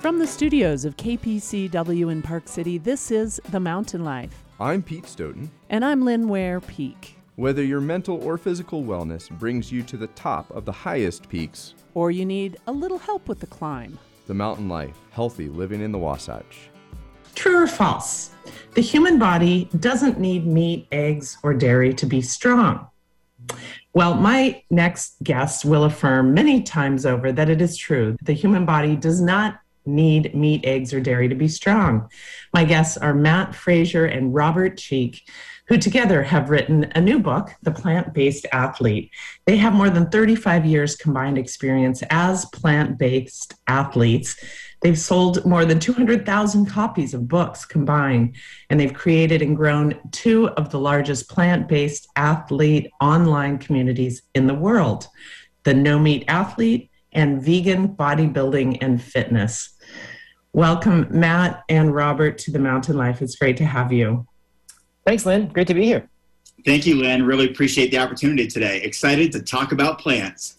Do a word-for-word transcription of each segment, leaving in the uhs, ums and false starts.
From the studios of K P C W in Park City, this is The Mountain Life. I'm Pete Stoughton. And I'm Lynn Ware Peak. Whether your mental or physical wellness brings you to the top of the highest peaks, or you need a little help with the climb, The Mountain Life, healthy living in the Wasatch. True or false? The human body doesn't need meat, eggs, or dairy to be strong. Well, my next guest will affirm many times over that it is true. The human body does not need meat, eggs, or dairy to be strong. My guests are Matt Frazier and Robert Cheek, who together have written a new book, The Plant-Based Athlete. They have more than thirty-five years combined experience as plant-based athletes. They've sold more than two hundred thousand copies of books combined, and they've created and grown two of the largest plant-based athlete online communities in the world, the No Meat Athlete and Vegan Bodybuilding and Fitness. Welcome, Matt and Robert, to The Mountain Life. It's great to have you. Thanks, Lynn. Great to be here. Thank you, Lynn. Really appreciate the opportunity today. Excited to talk about plants.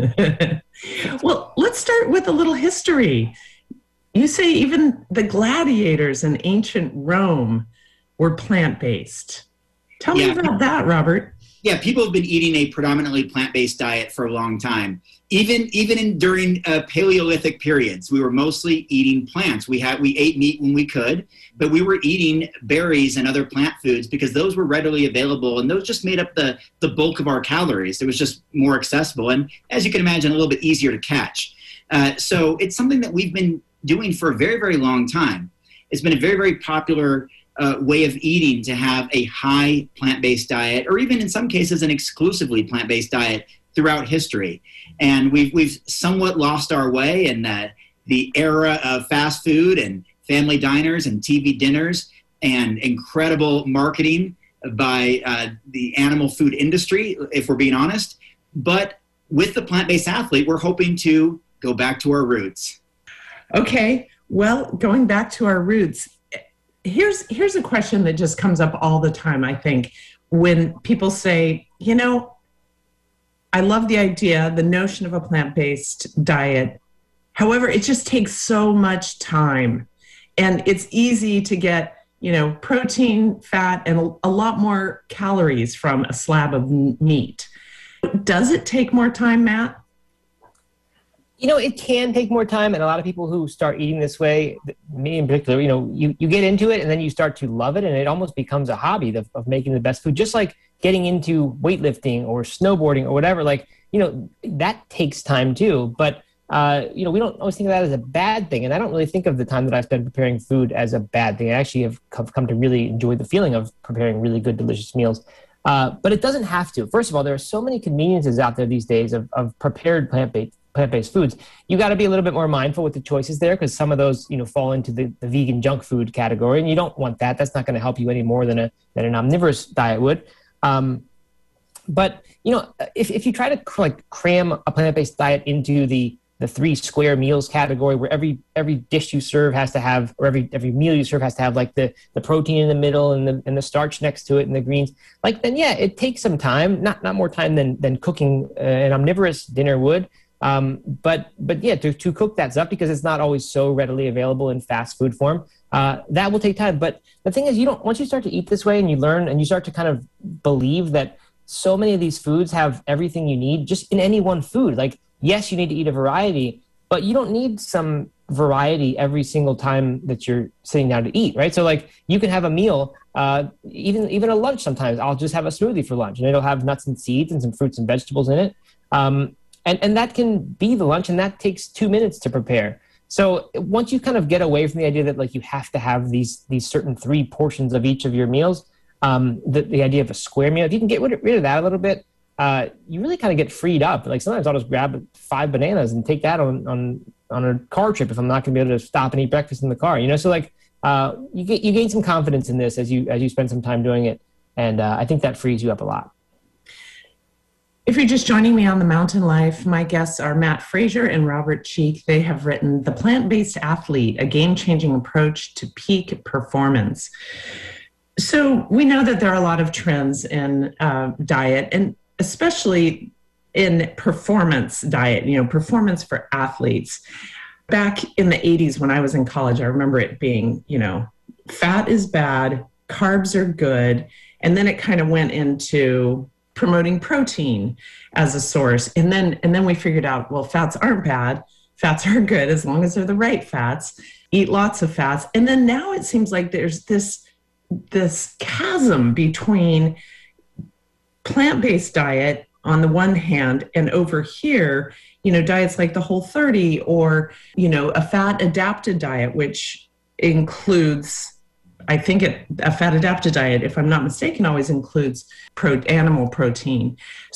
Well, let's start with a little history. You say even the gladiators in ancient Rome were plant-based. Tell Yeah. me about that, Robert. Yeah, people have been eating a predominantly plant-based diet for a long time. Even even in during uh, Paleolithic periods, we were mostly eating plants. We had we ate meat when we could, but we were eating berries and other plant foods because those were readily available, and those just made up the the bulk of our calories. It was just more accessible, and as you can imagine, a little bit easier to catch. Uh, so it's something that we've been doing for a very very long time. It's been a very very popular Uh, way of eating to have a high plant-based diet, or even in some cases an exclusively plant-based diet throughout history. And we've we've somewhat lost our way in the, the era of fast food and family diners and T V dinners and incredible marketing by uh, the animal food industry, if we're being honest. But with the plant-based athlete, we're hoping to go back to our roots. Okay, well, going back to our roots, Here's here's a question that just comes up all the time, I think, when people say, you know, I love the idea, the notion of a plant-based diet. However, it just takes so much time. And it's easy to get, you know, protein, fat, and a lot more calories from a slab of meat. Does it take more time, Matt? You know, it can take more time, and a lot of people who start eating this way, me in particular, you know, you, you get into it and then you start to love it, and it almost becomes a hobby of, of making the best food, just like getting into weightlifting or snowboarding or whatever. Like, you know, that takes time too, but, uh, you know, we don't always think of that as a bad thing, and I don't really think of the time that I spend preparing food as a bad thing. I actually have come to really enjoy the feeling of preparing really good, delicious meals. Uh, but it doesn't have to. First of all, there are so many conveniences out there these days of, of prepared plant-based plant-based foods. You got to be a little bit more mindful with the choices there, because some of those, you know, fall into the, the vegan junk food category, and you don't want that. That's not going to help you any more than a than an omnivorous diet would. Um, but you know, if if you try to cr- like cram a plant-based diet into the the three square meals category, where every every dish you serve has to have, or every every meal you serve has to have like the the protein in the middle and the and the starch next to it and the greens, like then yeah, it takes some time, not not more time than than cooking uh, an omnivorous dinner would. Um, but, but yeah, to, to cook that stuff, because it's not always so readily available in fast food form, uh, that will take time. But the thing is, you don't, once you start to eat this way and you learn and you start to kind of believe that so many of these foods have everything you need just in any one food. Like, yes, you need to eat a variety, but you don't need some variety every single time that you're sitting down to eat, right? So like, you can have a meal, uh, even, even a lunch sometimes. I'll just have a smoothie for lunch, and it'll have nuts and seeds and some fruits and vegetables in it. Um, And, and that can be the lunch, and that takes two minutes to prepare. So once you kind of get away from the idea that like you have to have these these certain three portions of each of your meals, um, the, the idea of a square meal, if you can get rid of that a little bit, uh, you really kind of get freed up. Like sometimes I'll just grab five bananas and take that on on, on a car trip if I'm not going to be able to stop and eat breakfast in the car. You know, so like uh, you get you gain some confidence in this as you as you spend some time doing it, and uh, I think that frees you up a lot. If you're just joining me on The Mountain Life, my guests are Matt Frazier and Robert Cheek. They have written The Plant-Based Athlete, a game-changing approach to peak performance. So we know that there are a lot of trends in uh, diet, and especially in performance diet, you know, performance for athletes. back in the eighties when I was in college, I remember it being, you know, fat is bad, carbs are good. And then it kind of went into promoting protein as a source. And then, and then we figured out, well, fats aren't bad. Fats are good as long as they're the right fats. Eat lots of fats. And then now it seems like there's this, this chasm between plant-based diet on the one hand, and over here, you know, diets like the Whole thirty or, you know, a fat adapted diet, which includes, I think it, a fat adapted diet, if I'm not mistaken, always includes pro, animal protein.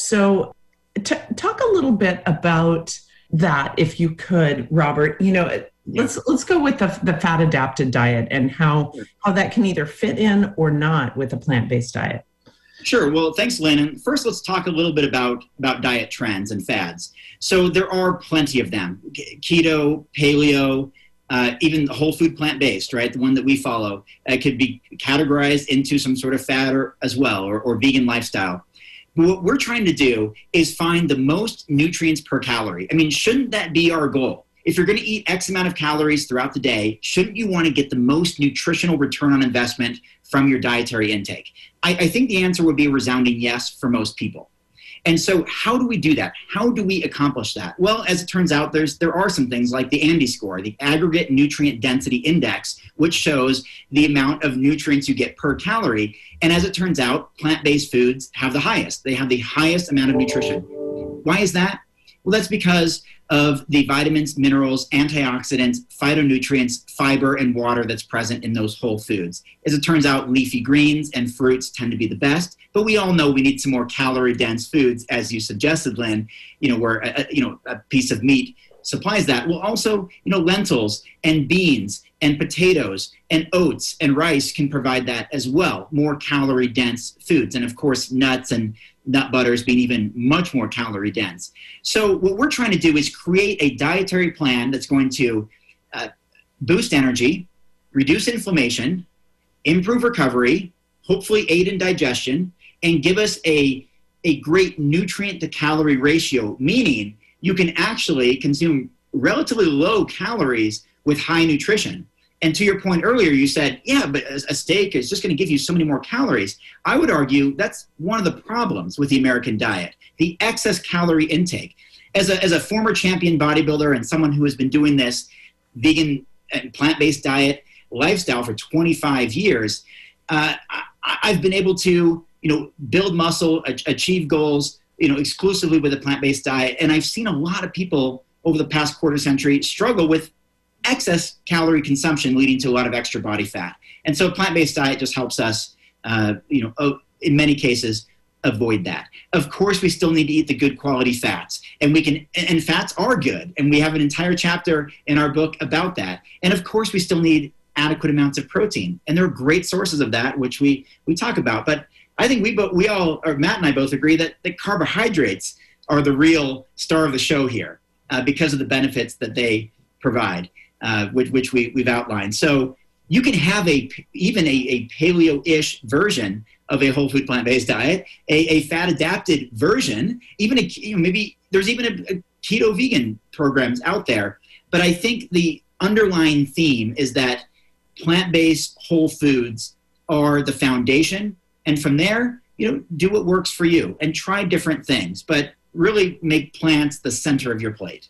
So t- talk a little bit about that, if you could, Robert. You know, let's let's go with the, the fat adapted diet and how, how that can either fit in or not with a plant-based diet. Sure. Well, thanks, Lynn. And first, let's talk a little bit about, about diet trends and fads. So there are plenty of them. Keto, paleo, uh, even the whole food plant-based, right? The one that we follow uh, could be categorized into some sort of fad or, as well, or, or vegan lifestyle. But what we're trying to do is find the most nutrients per calorie. I mean, shouldn't that be our goal? If you're going to eat X amount of calories throughout the day, shouldn't you want to get the most nutritional return on investment from your dietary intake? I, I think the answer would be a resounding yes for most people. And so how do we do that? How do we accomplish that? Well, as it turns out, there's there are some things like the ANDI score, the Aggregate Nutrient Density Index, which shows the amount of nutrients you get per calorie. And as it turns out, plant-based foods have the highest. They have the highest amount of nutrition. Why is that? Well, that's because of the vitamins, minerals, antioxidants, phytonutrients, fiber, and water that's present in those whole foods. As it turns out, leafy greens and fruits tend to be the best, but we all know we need some more calorie-dense foods, as you suggested, Lynn, you know, where a, you know, a piece of meat supplies that. Well, also, you know, lentils and beans and potatoes and oats and rice can provide that as well, more calorie-dense foods. And of course, nuts and nut butters being even much more calorie dense. So what we're trying to do is create a dietary plan that's going to uh, boost energy, reduce inflammation, improve recovery, hopefully aid in digestion, and give us a, a great nutrient to calorie ratio, meaning you can actually consume relatively low calories with high nutrition. And to your point earlier, you said, yeah, but a steak is just going to give you so many more calories. I would argue that's one of the problems with the American diet, the excess calorie intake. As a, as a former champion bodybuilder and someone who has been doing this vegan and plant-based diet lifestyle for twenty-five years, uh, I, I've been able to, you know, build muscle, achieve goals, you know, exclusively with a plant-based diet. And I've seen a lot of people over the past quarter century struggle with excess calorie consumption leading to a lot of extra body fat. And so plant-based diet just helps us, uh, you know, in many cases, avoid that. Of course, we still need to eat the good quality fats, and we can, and fats are good. And we have an entire chapter in our book about that. And of course, we still need adequate amounts of protein. And there are great sources of that, which we, we talk about. But I think we both, we all, or Matt and I both agree that the carbohydrates are the real star of the show here uh, because of the benefits that they provide. Uh, which, which we, we've outlined. So you can have a even a, a paleo-ish version of a whole food plant-based diet, a, a fat-adapted version, even a, you know, maybe there's even a, a keto vegan programs out there. But I think the underlying theme is that plant-based whole foods are the foundation. And from there, you know, do what works for you and try different things, but really make plants the center of your plate.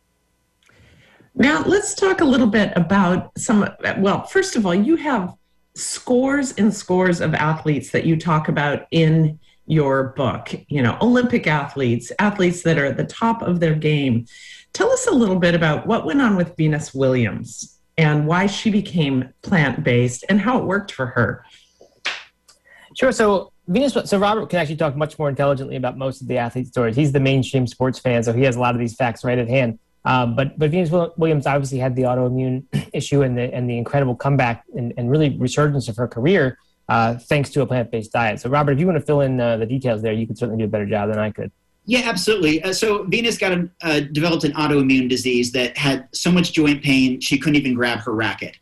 Now, let's talk a little bit about some, well, first of all, you have scores and scores of athletes that you talk about in your book, you know, Olympic athletes, athletes that are at the top of their game. Tell us a little bit about what went on with Venus Williams and why she became plant-based and how it worked for her. Sure. So Venus, so Robert can actually talk much more intelligently about most of the athlete stories. He's the mainstream sports fan, so he has a lot of these facts right at hand. Um, but but Venus Williams obviously had the autoimmune issue and the and the incredible comeback and, and really resurgence of her career uh, thanks to a plant-based diet. So Robert, if you want to fill in uh, the details there, you could certainly do a better job than I could. Yeah, absolutely. Uh, so Venus got a, uh, developed an autoimmune disease that had so much joint pain she couldn't even grab her racket.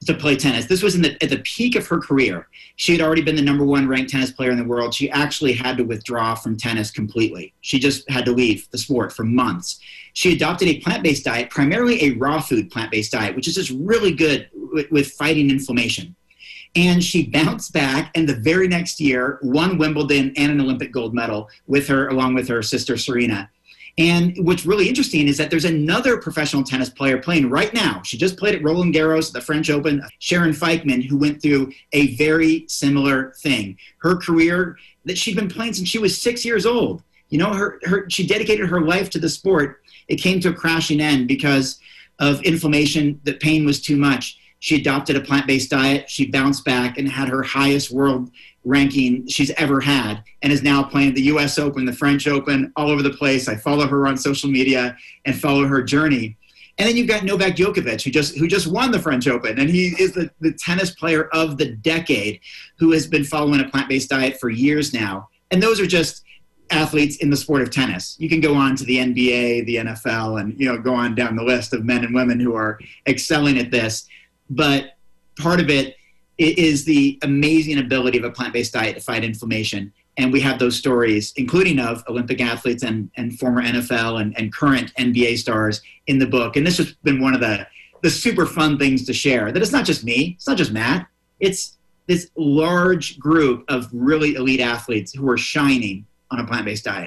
to play tennis. This was in the, at the peak of her career. She had already been the number one ranked tennis player in the world. She actually had to withdraw from tennis completely. She just had to leave the sport for months. She adopted a plant-based diet, primarily a raw food plant-based diet, which is just really good with, with fighting inflammation. And she bounced back, and the very next year won Wimbledon and an Olympic gold medal with her, along with her sister Serena. And what's really interesting is that there's another professional tennis player playing right now. She just played at Roland Garros, the French Open, Sharon Feichman, who went through a very similar thing. Her career that she'd been playing since she was six years old. You know, her, her she dedicated her life to the sport. It came to a crashing end because of inflammation. The pain was too much. She adopted a plant-based diet. She bounced back and had her highest world ranking she's ever had, and is now playing the U S Open, the French Open, all over the place. I follow her on social media and follow her journey. And then you've got Novak Djokovic, who just who just won the French Open, and he is the, the tennis player of the decade, who has been following a plant-based diet for years now. And those are just athletes in the sport of tennis. You can go on to the N B A, the N F L, and you know go on down the list of men and women who are excelling at this. But part of it is the amazing ability of a plant-based diet to fight inflammation. And we have those stories, including of Olympic athletes and, and former N F L and, and current N B A stars in the book. And this has been one of the, the super fun things to share, that it's not just me, it's not just Matt, it's this large group of really elite athletes who are shining on a plant-based diet.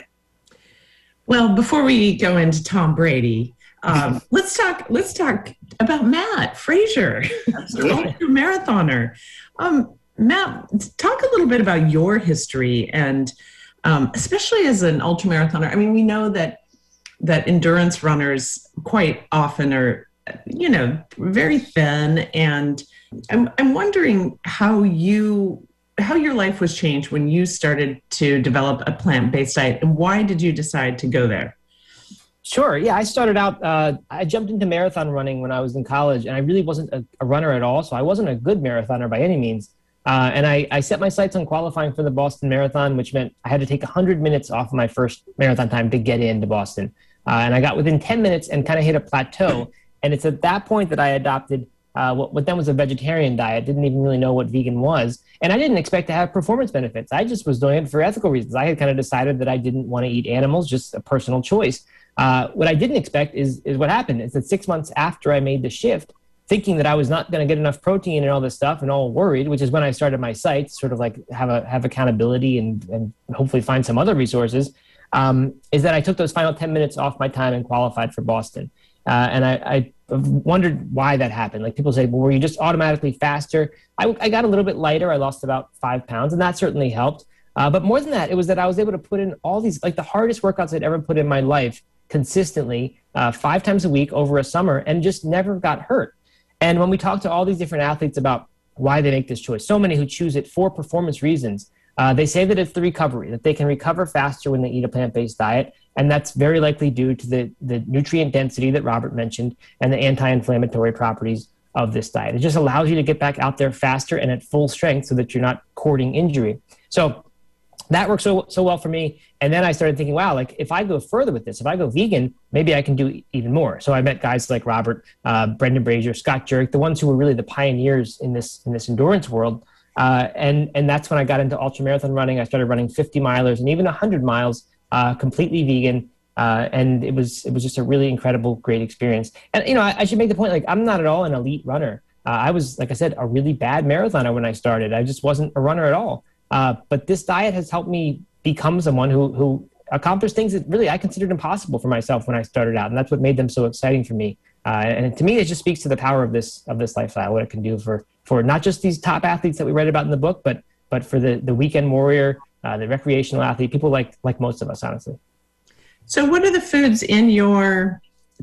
Well, before we go into Tom Brady, um, let's talk. Let's talk about Matt Fraser, ultra marathoner. Um, Matt, talk a little bit about your history, and um, especially as an ultra marathoner. I mean, we know that that endurance runners quite often are, you know, very thin, and I'm I'm wondering how you how your life was changed when you started to develop a plant-based diet, and why did you decide to go there? Sure. Yeah, I started out, uh, I jumped into marathon running when I was in college, and I really wasn't a, a runner at all. So I wasn't a good marathoner by any means. Uh, and I, I set my sights on qualifying for the Boston Marathon, which meant I had to take one hundred minutes off of my first marathon time to get into Boston. Uh, and I got within ten minutes and kind of hit a plateau. And it's at that point that I adopted uh, what, what then was a vegetarian diet. Didn't even really know what vegan was. And I didn't expect to have performance benefits. I just was doing it for ethical reasons. I had kind of decided that I didn't want to eat animals, just a personal choice. Uh, what I didn't expect is is what happened. Is that six months after I made the shift, thinking that I was not going to get enough protein and all this stuff, and all worried, which is when I started my site, sort of like have a have accountability and and hopefully find some other resources. Um, is that I took those final ten minutes off my time and qualified for Boston, uh, and I, I wondered why that happened. Like people say, well, were you just automatically faster? I, I got a little bit lighter. I lost about five pounds, and that certainly helped. Uh, but more than that, it was that I was able to put in all these, like the hardest workouts I'd ever put in my life, consistently uh, five times a week over a summer, and just never got hurt. And when we talk to all these different athletes about why they make this choice, so many who choose it for performance reasons, uh, they say that it's the recovery, that they can recover faster when they eat a plant-based diet. And that's very likely due to the, the nutrient density that Robert mentioned and the anti-inflammatory properties of this diet. It just allows you to get back out there faster and at full strength so that you're not courting injury. So that worked so so well for me. And then I started thinking, wow, like if I go further with this, if I go vegan, maybe I can do even more. So I met guys like Robert, uh, Brendan Brazier, Scott Jurek, the ones who were really the pioneers in this in this endurance world. Uh, and and that's when I got into ultramarathon running. I started running fifty milers and even one hundred miles, uh, completely vegan. Uh, and it was it was just a really incredible, great experience. And you know, I, I should make the point, like I'm not at all an elite runner. Uh, I was, like I said, a really bad marathoner when I started. I just wasn't a runner at all. Uh, but this diet has helped me become someone who who accomplished things that really I considered impossible for myself when I started out, and that's what made them so exciting for me. Uh, and to me, it just speaks to the power of this of this lifestyle, what it can do for for not just these top athletes that we read about in the book, but but for the the weekend warrior, uh, the recreational athlete, people like like most of us, honestly. So, what are the foods in your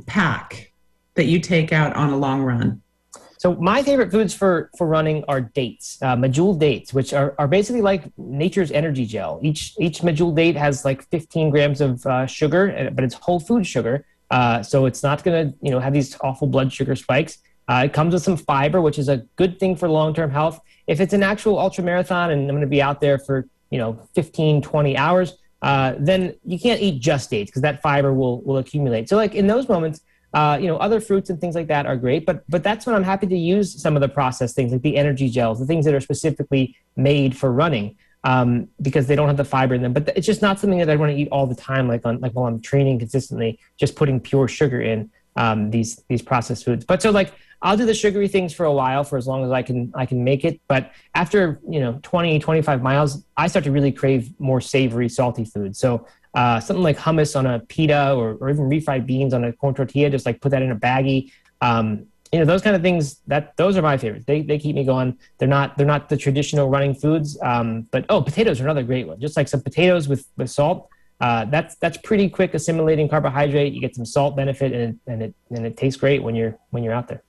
pack that you take out on a long run? So my favorite foods for, for running are dates, uh, medjool dates, which are, are basically like nature's energy gel. Each each medjool date has like fifteen grams of uh, sugar, but it's whole food sugar. Uh, so it's not going to you know have these awful blood sugar spikes. Uh, it comes with some fiber, which is a good thing for long-term health. If it's an actual ultra marathon and I'm going to be out there for you know fifteen, twenty hours, uh, then you can't eat just dates because that fiber will will accumulate. So like in those moments, Uh, you know, other fruits and things like that are great, but but that's when I'm happy to use some of the processed things like the energy gels, the things that are specifically made for running, um, because they don't have the fiber in them. But it's just not something that I want to eat all the time, like on like while I'm training consistently, just putting pure sugar in um, these these processed foods. But so like I'll do the sugary things for a while, for as long as I can I can make it. But after you know twenty, twenty-five miles, I start to really crave more savory, salty food. So Uh, something like hummus on a pita, or, or even refried beans on a corn tortilla, just like put that in a baggie. Um, you know, those kind of things, that those are my favorites. They they keep me going. They're not they're not the traditional running foods. Um, but oh, potatoes are another great one. Just like some potatoes with, with salt. Uh, that's that's pretty quick assimilating carbohydrate. You get some salt benefit, and and it and it tastes great when you're when you're out there.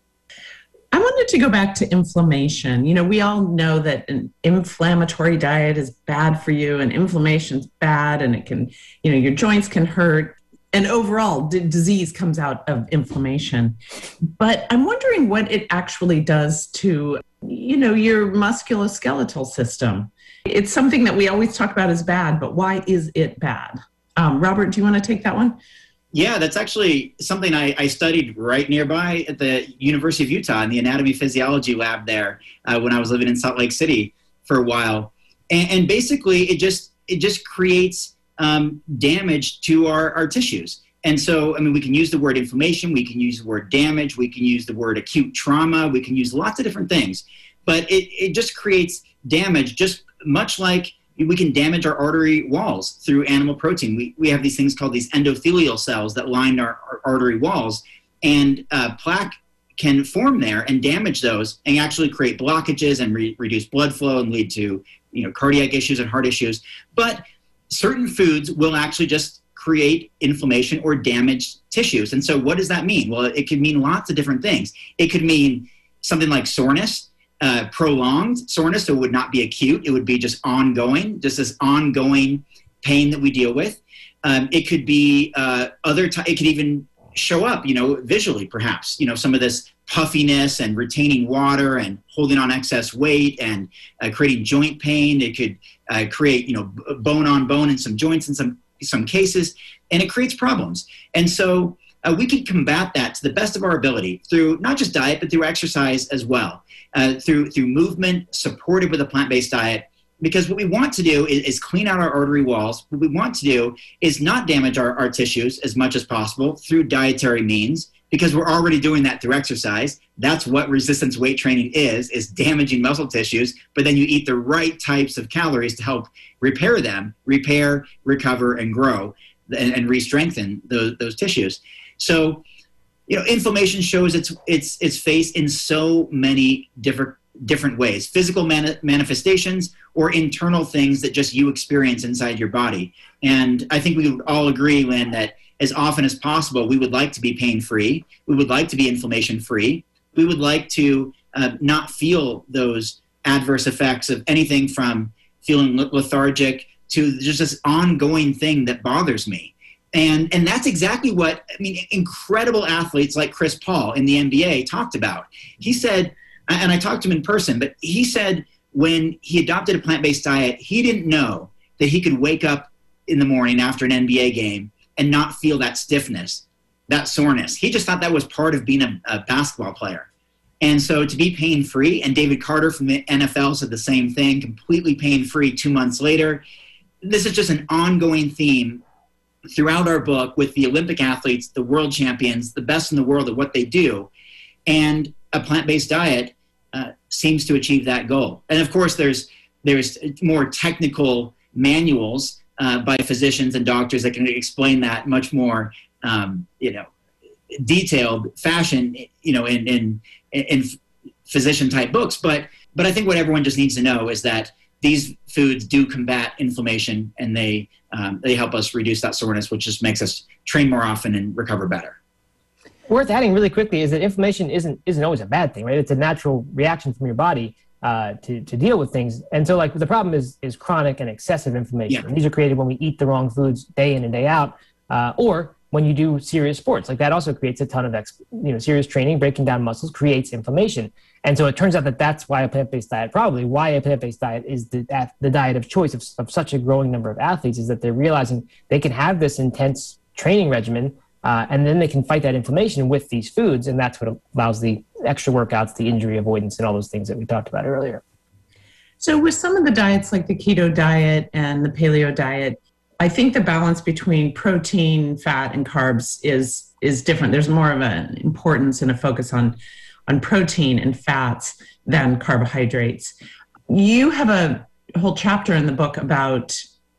I wanted to go back to inflammation. You know, we all know that an inflammatory diet is bad for you, and inflammation's bad, and it can, you know, your joints can hurt, and overall d- disease comes out of inflammation. But I'm wondering what it actually does to, you know, your musculoskeletal system. It's something that we always talk about as bad, but why is it bad? Um, Robert, do you want to take that one? Yeah, that's actually something I, I studied right nearby at the University of Utah in the anatomy physiology lab there uh, when I was living in Salt Lake City for a while. And, and basically, it just it just creates um, damage to our, our tissues. And so, I mean, we can use the word inflammation, we can use the word damage, we can use the word acute trauma, we can use lots of different things. But it, it just creates damage, just much like we can damage our artery walls through animal protein. We we have these things called these endothelial cells that line our, our artery walls, and uh, plaque can form there and damage those and actually create blockages and re- reduce blood flow and lead to you know cardiac issues and heart issues. But certain foods will actually just create inflammation or damage tissues. And so what does that mean? Well, it could mean lots of different things. It could mean something like soreness. Uh, prolonged soreness, so it would not be acute. It would be just ongoing, just this ongoing pain that we deal with. Um, it could be uh, other. T- it could even show up, you know, visually, perhaps. You know, some of this puffiness and retaining water and holding on excess weight and uh, creating joint pain. It could uh, create, you know, b- bone on bone in some joints in some some cases, and it creates problems. And so uh, we can combat that to the best of our ability through not just diet, but through exercise as well. Uh, through through movement, supported with a plant-based diet, because what we want to do is, is clean out our artery walls. What we want to do is not damage our, our tissues as much as possible through dietary means, because we're already doing that through exercise. That's what resistance weight training is, is damaging muscle tissues, but then you eat the right types of calories to help repair them, repair, recover, and grow, and, and re-strengthen those, those tissues. So, you know, inflammation shows its its its face in so many different different ways: physical mani- manifestations or internal things that just you experience inside your body. And I think we would all agree, Lynn, that as often as possible, we would like to be pain-free. We would like to be inflammation-free. We would like to uh, not feel those adverse effects of anything from feeling lethargic to just this ongoing thing that bothers me. And and that's exactly what, I mean, incredible athletes like Chris Paul in the N B A talked about. He said, and I talked to him in person, but he said when he adopted a plant-based diet, he didn't know that he could wake up in the morning after an N B A game and not feel that stiffness, that soreness. He just thought that was part of being a, a basketball player. And so to be pain-free, and David Carter from the N F L said the same thing, completely pain-free two months later. This is just an ongoing theme throughout our book with the Olympic athletes, the world champions, the best in the world at what they do. And a plant-based diet uh, seems to achieve that goal. And of course, there's there's more technical manuals uh, by physicians and doctors that can explain that much more, um, you know, detailed fashion, you know, in in, in physician-type books. But but I think what everyone just needs to know is that these foods do combat inflammation, and they um, they help us reduce that soreness, which just makes us train more often and recover better. Worth adding really quickly is that inflammation isn't isn't always a bad thing, right? It's a natural reaction from your body uh, to to deal with things. And so, like, the problem is is chronic and excessive inflammation. Yeah. And these are created when we eat the wrong foods day in and day out, uh, or when you do serious sports. Like, that also creates a ton of ex, you know serious training, breaking down muscles creates inflammation. And so it turns out that that's why a plant-based diet, probably why a plant-based diet is the the diet of choice of, of such a growing number of athletes, is that they're realizing they can have this intense training regimen, Uh, and then they can fight that inflammation with these foods. And that's what allows the extra workouts, the injury avoidance, and all those things that we talked about earlier. So with some of the diets like the keto diet and the paleo diet, I think the balance between protein, fat, and carbs is is different. There's more of an importance and a focus on, on protein and fats than carbohydrates. You have a whole chapter in the book about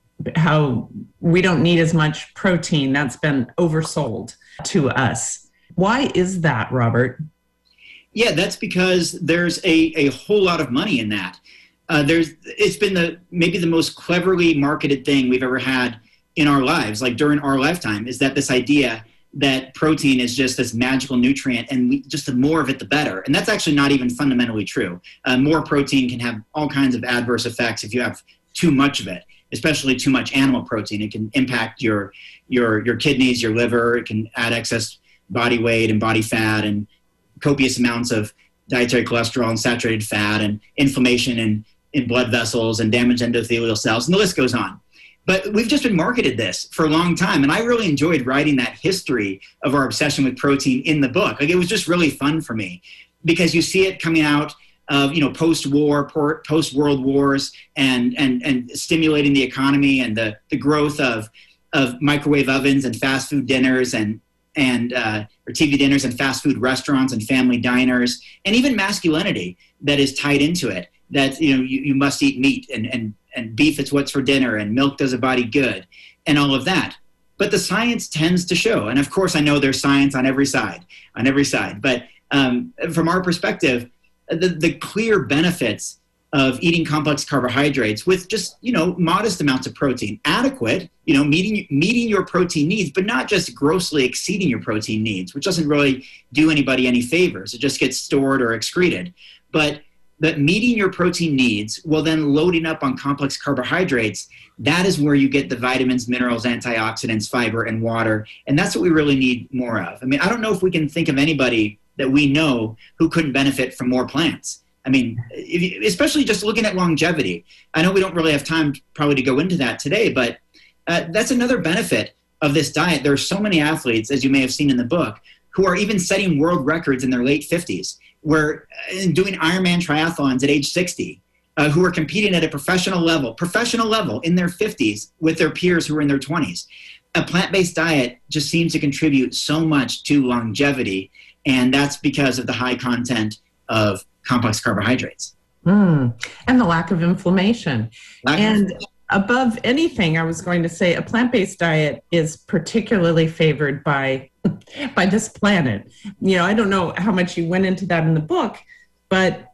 how we don't need as much protein. That's been oversold to us. Why is that, Robert? Yeah, that's because there's a, a whole lot of money in that. Uh, there's it's been the maybe the most cleverly marketed thing we've ever had in our lives, like during our lifetime, is that this idea that protein is just this magical nutrient, and we, just the more of it, the better. And that's actually not even fundamentally true. Uh, more protein can have all kinds of adverse effects if you have too much of it, especially too much animal protein. It can impact your your your kidneys, your liver. It can add excess body weight and body fat and copious amounts of dietary cholesterol and saturated fat and inflammation in, in blood vessels and damaged endothelial cells, and the list goes on. But we've just been marketed this for a long time, and I really enjoyed writing that history of our obsession with protein in the book. Like, it was just really fun for me because you see it coming out of, you know, post-war, post-world wars, and and and stimulating the economy and the the growth of of microwave ovens and fast food dinners and and uh, or T V dinners and fast food restaurants and family diners, and even masculinity that is tied into it. That, you know, you, you must eat meat and and and beef is what's for dinner, and milk does a body good, and all of that. But the science tends to show, and of course I know there's science on every side, on every side, but um, from our perspective, the, the clear benefits of eating complex carbohydrates with just, you know, modest amounts of protein, adequate, you know, meeting, meeting your protein needs, but not just grossly exceeding your protein needs, which doesn't really do anybody any favors. It just gets stored or excreted. But that meeting your protein needs while then loading up on complex carbohydrates, that is where you get the vitamins, minerals, antioxidants, fiber, and water. And that's what we really need more of. I mean, I don't know if we can think of anybody that we know who couldn't benefit from more plants. I mean, if you, especially just looking at longevity. I know we don't really have time probably to go into that today, but uh, that's another benefit of this diet. There are so many athletes, as you may have seen in the book, who are even setting world records in their late fifties. We're doing Ironman triathlons at age sixty, uh, who are competing at a professional level, professional level in their fifties with their peers who are in their twenties. A plant-based diet just seems to contribute so much to longevity, and that's because of the high content of complex carbohydrates. Mm, and the lack of inflammation. Lack and of- above anything, I was going to say a plant-based diet is particularly favored by by this planet. You know, I don't know how much you went into that in the book, but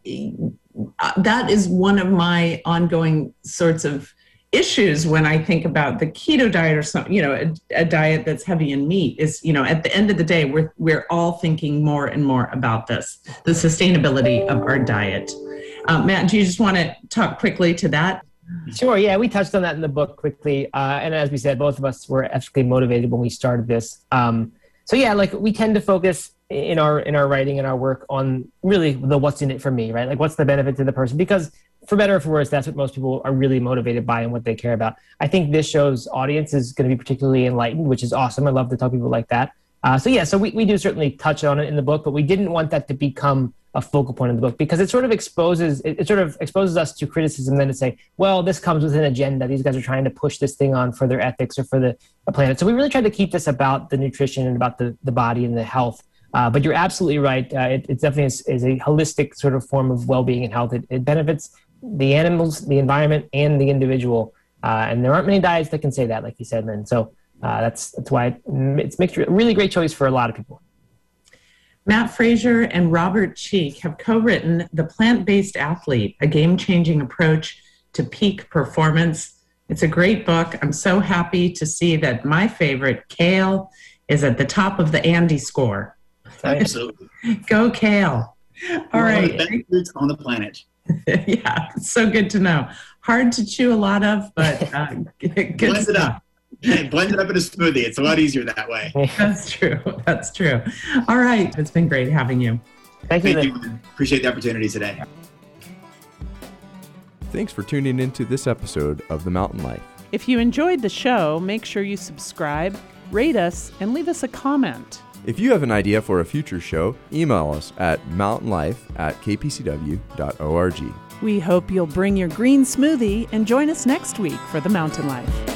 that is one of my ongoing sorts of issues when I think about the keto diet or something, you know, a, a diet that's heavy in meat is, you know, at the end of the day, we're, we're all thinking more and more about this, the sustainability of our diet. Uh, Matt, do you just want to talk quickly to that? Sure. Yeah, we touched on that in the book quickly. Uh, and as we said, both of us were ethically motivated when we started this. Um, so yeah, like we tend to focus in our in our writing and our work on really the what's in it for me, right? Like what's the benefit to the person? Because for better or for worse, that's what most people are really motivated by and what they care about. I think this show's audience is going to be particularly enlightened, which is awesome. I love to tell people like that. Uh, so yeah, so we, we do certainly touch on it in the book, but we didn't want that to become a focal point of the book because it sort of exposes it, it sort of exposes us to criticism then to say, well, this comes with an agenda. These guys are trying to push this thing on for their ethics or for the, the planet. So we really tried to keep this about the nutrition and about the, the body and the health. Uh, but you're absolutely right. Uh, it, it definitely is, is a holistic sort of form of well-being and health. It, it benefits the animals, the environment, and the individual. Uh, and there aren't many diets that can say that, like you said, Lynn. So uh, that's that's why it's makes a really great choice for a lot of people. Matt Fraser and Robert Cheek have co-written The Plant-Based Athlete, a game-changing approach to peak performance. It's a great book. I'm so happy to see that my favorite, kale, is at the top of the Andy score. Absolutely. Go kale. All One right. of the best foods on the planet. Yeah, it's so good to know. Hard to chew a lot of, but uh, good Blend it stuff. up. Blend it up in a smoothie. It's a lot easier that way. That's true. That's true. All right. It's been great having you. Thank you. Thank Lynn. you. Appreciate the opportunity today. Thanks for tuning into this episode of The Mountain Life. If you enjoyed the show, make sure you subscribe rate us, and leave us a comment. If you have an idea for a future show, email us at mountainlife at k p c w dot org. We hope you'll bring your green smoothie and join us next week for The Mountain Life.